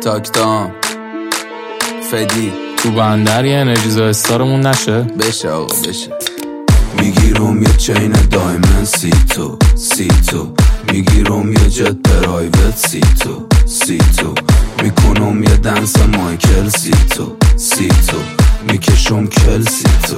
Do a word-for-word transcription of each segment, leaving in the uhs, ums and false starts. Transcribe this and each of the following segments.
تاکتام فدی تو بندر یه انرژیزا استارمون نشه بشه آقا بشه. میگیرم یه چین دایمن سی تو سی تو میگیرم یه جت پرایوت سی تو سی تو میکنم یه دنس مایکل سی تو سی تو میکشم کل سی تو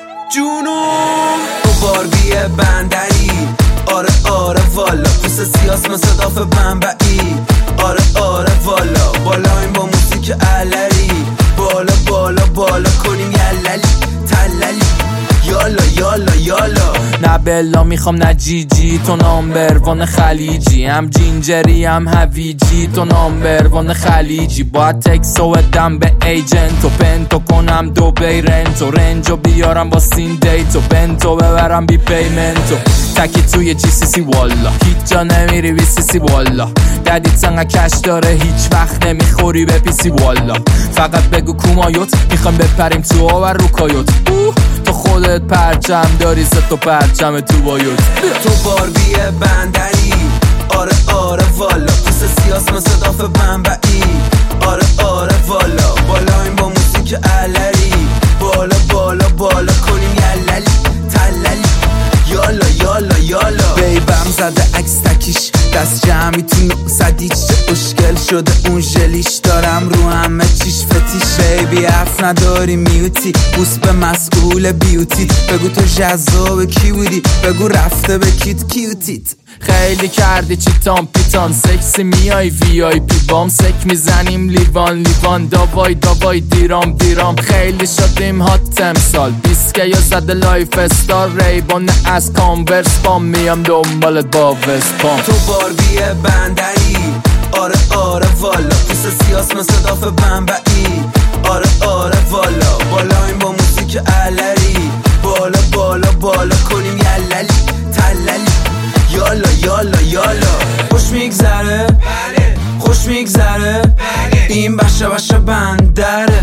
جونم تو باربی بندری آره آره والا پوست سیاس مثل داف بنبعی آره آره والا بالا این با موسیک علری بالا بالا بالا کنیم یللی تللی یالا یالا یالا. نه بلا میخوام نه جی جی تو نامبروان خلیجی هم جینجری هم هویجی تو نامبروان خلیجی باید تکسو ادم به ایجنتو پنتو کنم دو بی رنتو رنجو بیارم با سین دیتو بنتو ببرم بی پیمنتو تکی توی جی سی سی والا هیچ جا نمیری بی سی سی والا ددی تنگه کش داره هیچ وقت نمیخوری به پی سی والا فقط بگو کومایوت میخوام بپریم تو آور رو کایوت تو خودت پرچم داری ست تو پرچم تو بایوت تو باربی بندری آره آره والا پوست سیاس مثل داف بنبعی آره آره والا بالا این با موسیک علری بالا بالا بالا کنیم یللی تللی یالا یالا یالا. بیبم زده عکس تکیش دست جمعی تو نقصدیش چه اشکل شده اون ژلیش دارم رو همه چیش فتیش بیبی حرف نداری میوتی بوس به مسئول بیوتی بگو تو جذاب کی بودی بگو رفته به کیت کیوتیت خیلی کردی چیتان پیتان سکسی میای وی آی پی بام سک میزنیم لیوان لیوان داوای داوای دیرام دیرام خیلی شدیم هات امسال بیسکه یا زده لایف استار ریبان از کانورس بام میام دنبالت با وسپام تو باربی بندری آره آره والا پوست سیاس مثل داف بنبعی آره آره والا بالا این با موسیک علری بالا بالا بالا کنیم یللی تللی یالا یالا یالا. خوش میگذره بله خوش میگذره بله این بشه بشه بندره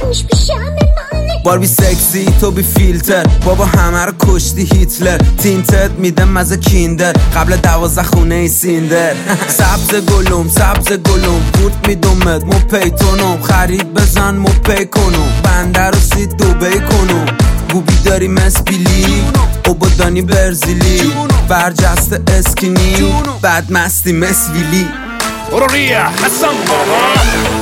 باربی سکسی تو بی فیلتر بابا همه رو کشتی هیتلر تینتت میدم مزه کیندر قبل دوازده خونه ای سیندر سبز گلوم سبز گلوم بورد میدومت مو پیتونم خرید بزن مو پی کنم بندر رو سید دوبی کنم بوبی داری مسپیلی اوبادانی برزیلی برجست اسکینی بعد مستی مسویلی برو ریا حسن بابا